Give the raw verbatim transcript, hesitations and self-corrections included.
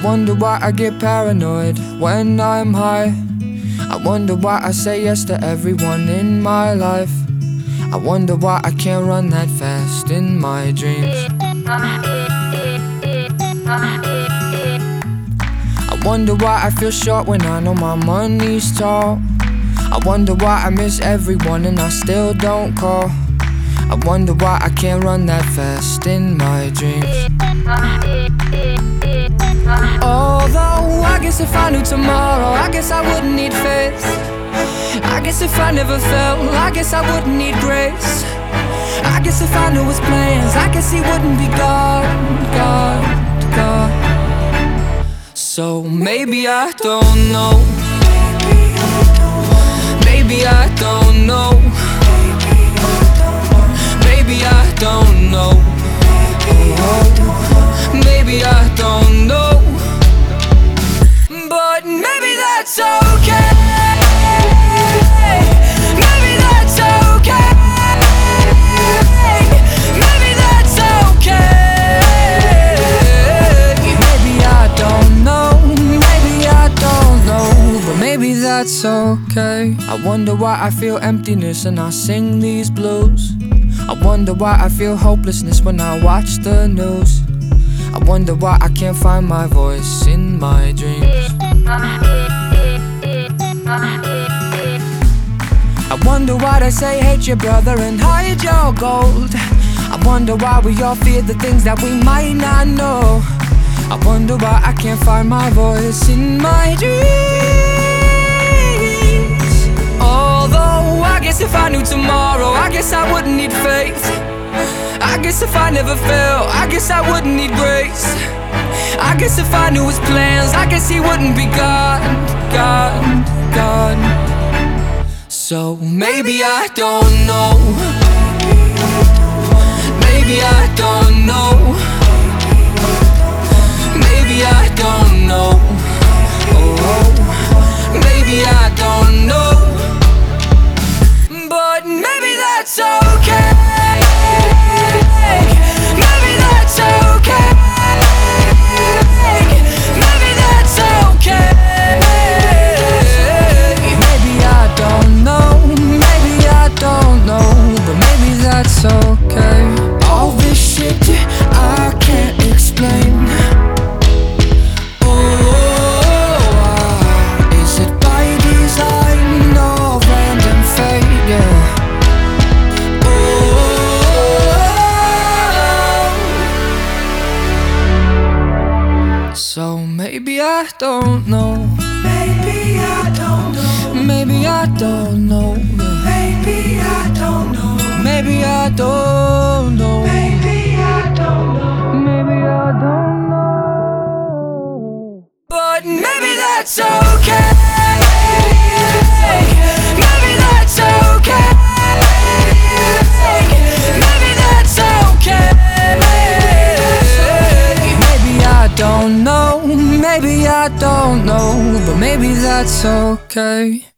wonder why I get paranoid when I'm high. I wonder why I say yes to everyone in my life. I wonder why I can't run that fast in my dreams. I wonder why I feel short when I know my money's tall. I wonder why I miss everyone and I still don't call. I wonder why I can't run that fast in my dreams. Although I guess if I knew tomorrow, I guess I wouldn't need faith. I guess if I never fell, I guess I wouldn't need grace. I guess if I knew his plans, I guess he wouldn't be God, God, God. So maybe I don't know. Maybe I don't know. Maybe I don't know. Maybe I don't know. But maybe that's okay. Maybe that's okay. Maybe that's okay. Maybe I don't know. Maybe I don't know. But maybe that's okay. I wonder why I feel emptiness and I sing these blues. I wonder why I feel hopelessness when I watch the news. I wonder why I can't find my voice in my dreams. I wonder why they say hate your brother and hide your gold. I wonder why we all fear the things that we might not know. I wonder why I can't find my voice in my dreams. Although I guess if I knew tomorrow, I guess I wouldn't need faith. I guess if I never fell, I guess I wouldn't need grace. I guess if I knew his plans, I guess he wouldn't be God, God, God. So maybe I don't know. Maybe I don't know. Maybe I don't know. Oh, maybe I don't know. But maybe that's okay. Maybe that's okay. Maybe that's okay. Maybe I don't know. Maybe I don't know. But maybe that's okay. All this shit I can't explain. So maybe I don't know. Maybe I don't know. Maybe I don't know. Maybe I don't know. Maybe I don't know. Maybe I don't know. Maybe I don't know. But maybe that's okay. Maybe that's okay. Maybe that's okay. Maybe I don't know. Maybe I don't know. But maybe that's okay.